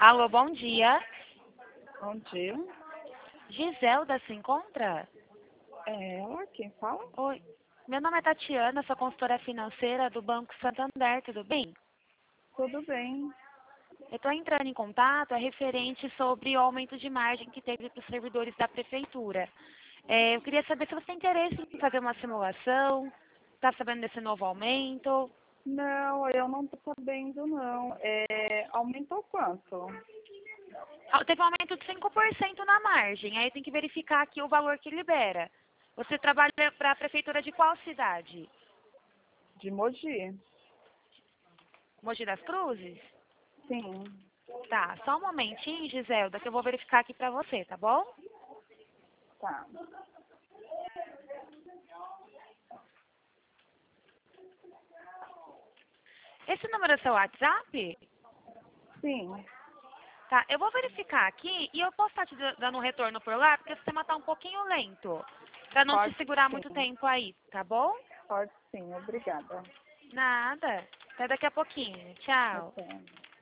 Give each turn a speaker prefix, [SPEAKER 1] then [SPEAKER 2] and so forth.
[SPEAKER 1] Alô, bom dia.
[SPEAKER 2] Bom dia.
[SPEAKER 1] Giselda se encontra?
[SPEAKER 2] É ela quem fala?
[SPEAKER 1] Oi. Meu nome é Tatiana, sou consultora financeira do Banco Santander, tudo bem?
[SPEAKER 2] Tudo bem.
[SPEAKER 1] Eu estou entrando em contato, é referente sobre o aumento de margem que teve para os servidores da prefeitura. Eu queria saber se você tem interesse em fazer uma simulação, está sabendo desse novo aumento?
[SPEAKER 2] Não, eu não tô sabendo, não. Aumentou quanto?
[SPEAKER 1] Teve um aumento de 5% na margem, aí tem que verificar aqui o valor que libera. Você trabalha para a prefeitura de qual cidade?
[SPEAKER 2] De Mogi?
[SPEAKER 1] Mogi das Cruzes?
[SPEAKER 2] Sim.
[SPEAKER 1] Tá, só um momentinho, Giselda, que eu vou verificar aqui pra você, tá bom?
[SPEAKER 2] Tá.
[SPEAKER 1] Esse número é seu WhatsApp?
[SPEAKER 2] Sim.
[SPEAKER 1] Tá, eu vou verificar aqui e eu posso estar te dando um retorno por lá, porque o sistema tá um pouquinho lento. Pra não te
[SPEAKER 2] Pode
[SPEAKER 1] segurar muito
[SPEAKER 2] sim.
[SPEAKER 1] tempo aí, tá bom?
[SPEAKER 2] Pode sim. Obrigada.
[SPEAKER 1] Nada. Até daqui a pouquinho. Tchau.
[SPEAKER 2] Até.